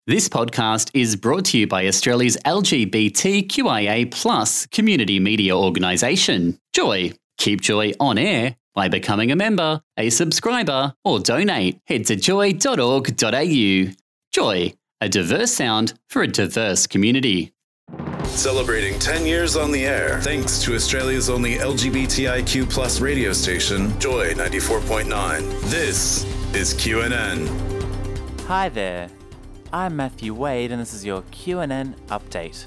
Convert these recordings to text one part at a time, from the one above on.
This podcast is brought to you by Australia's LGBTQIA+ community media organisation, Joy. Keep Joy on air by becoming a member, a subscriber, or donate. Head to joy.org.au. Joy, a diverse sound for a diverse community. Celebrating 10 years on the air, thanks to Australia's only LGBTIQ+ radio station, Joy 94.9. This is QNN. Hi there. I'm Matthew Wade, and this is your QNN update.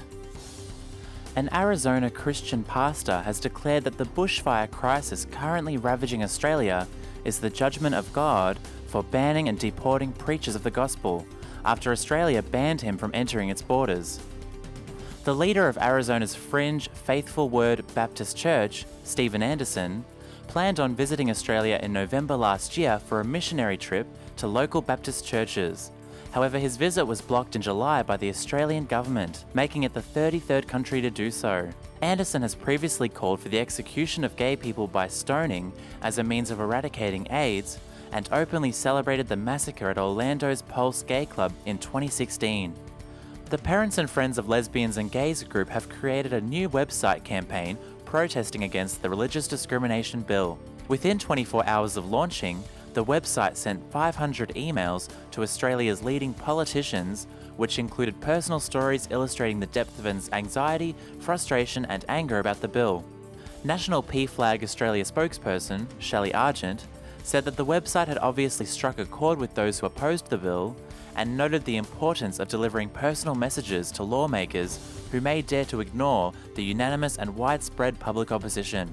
An Arizona Christian pastor has declared that the bushfire crisis currently ravaging Australia is the judgment of God for banning and deporting preachers of the gospel after Australia banned him from entering its borders. The leader of Arizona's fringe Faithful Word Baptist Church, Steven Anderson, planned on visiting Australia in November last year for a missionary trip to local Baptist churches. However, his visit was blocked in July by the Australian government, making it the 33rd country to do so. Anderson has previously called for the execution of gay people by stoning as a means of eradicating AIDS, and openly celebrated the massacre at Orlando's Pulse Gay Club in 2016. The Parents and Friends of Lesbians and Gays group have created a new website campaign protesting against the religious discrimination bill. Within 24 hours of launching, the website sent 500 emails to Australia's leading politicians, which included personal stories illustrating the depth of anxiety, frustration and anger about the bill. National PFLAG Australia spokesperson, Shelley Argent, said that the website had obviously struck a chord with those who opposed the bill, and noted the importance of delivering personal messages to lawmakers who may dare to ignore the unanimous and widespread public opposition.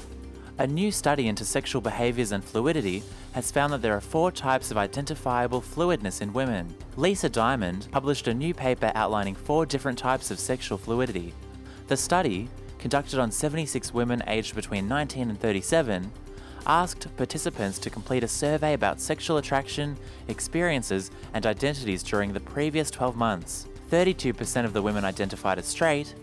A new study into sexual behaviours and fluidity has found that there are 4 types of identifiable fluidness in women. Lisa Diamond published a new paper outlining 4 different types of sexual fluidity. The study, conducted on 76 women aged between 19 and 37, asked participants to complete a survey about sexual attraction, experiences, and identities during the previous 12 months. 32% of the women identified as straight,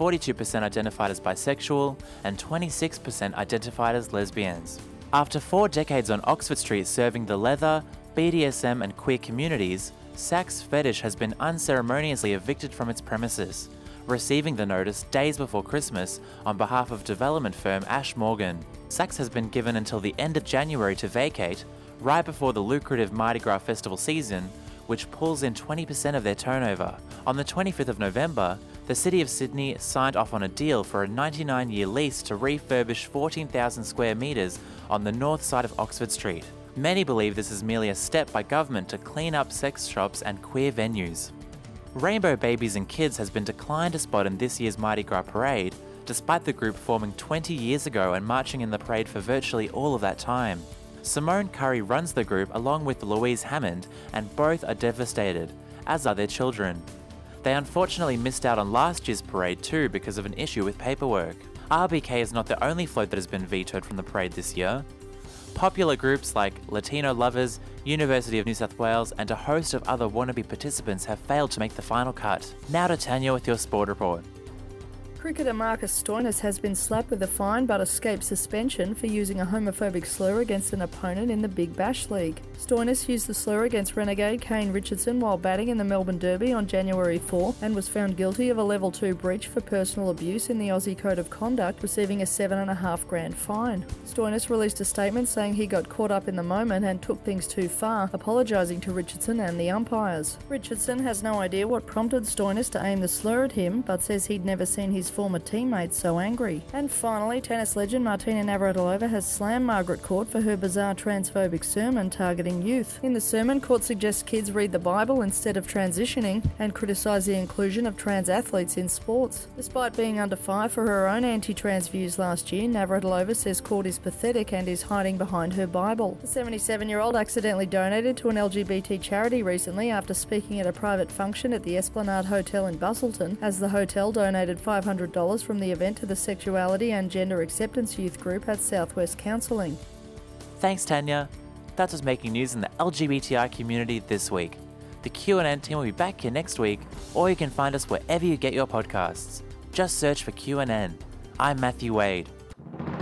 42% identified as bisexual, and 26% identified as lesbians. After 4 decades on Oxford Street serving the leather, BDSM and queer communities, Saks Fetish has been unceremoniously evicted from its premises, receiving the notice days before Christmas on behalf of development firm Ash Morgan. Saks has been given until the end of January to vacate, right before the lucrative Mardi Gras festival season, which pulls in 20% of their turnover. On the 25th of November, the City of Sydney signed off on a deal for a 99-year lease to refurbish 14,000 square metres on the north side of Oxford Street. Many believe this is merely a step by government to clean up sex shops and queer venues. Rainbow Babies and Kids has been declined a spot in this year's Mardi Gras parade, despite the group forming 20 years ago and marching in the parade for virtually all of that time. Simone Curry runs the group along with Louise Hammond, and both are devastated, as are their children. They unfortunately missed out on last year's parade too because of an issue with paperwork. RBK is not the only float that has been vetoed from the parade this year. Popular groups like Latino Lovers, University of New South Wales, and a host of other wannabe participants have failed to make the final cut. Now to Tanya with your sport report. Cricketer Marcus Stoinis has been slapped with a fine but escaped suspension for using a homophobic slur against an opponent in the Big Bash League. Stoinis used the slur against renegade Kane Richardson while batting in the Melbourne Derby on January 4 and was found guilty of a Level 2 breach for personal abuse in the Aussie Code of Conduct, receiving a $7,500 fine. Stoinis released a statement saying he got caught up in the moment and took things too far, apologising to Richardson and the umpires. Richardson has no idea what prompted Stoinis to aim the slur at him, but says he'd never seen his former teammates so angry. And finally, tennis legend Martina Navratilova has slammed Margaret Court for her bizarre transphobic sermon targeting youth. In the sermon, Court suggests kids read the Bible instead of transitioning and criticise the inclusion of trans athletes in sports. Despite being under fire for her own anti-trans views last year, Navratilova says Court is pathetic and is hiding behind her Bible. The 77-year-old accidentally donated to an LGBT charity recently after speaking at a private function at the Esplanade Hotel in Busselton, as the hotel donated $500 from the event to the Sexuality and Gender Acceptance Youth Group at Southwest Counselling. Thanks, Tanya. That was making news in the LGBTI community this week. The QNN team will be back here next week, or you can find us wherever you get your podcasts. Just search for QNN. I'm Matthew Wade.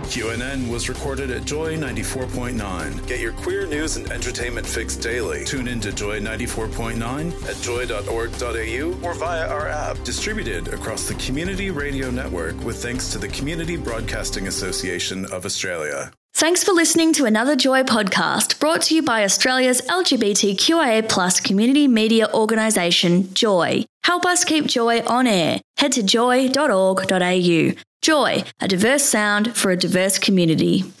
QNN was recorded at Joy 94.9. Get your queer news and entertainment fix daily. Tune in to Joy 94.9 at joy.org.au or via our app. Distributed across the Community Radio Network with thanks to the Community Broadcasting Association of Australia. Thanks for listening to another Joy podcast brought to you by Australia's LGBTQIA+ community media organisation, Joy. Help us keep Joy on air. Head to joy.org.au. Joy, a diverse sound for a diverse community.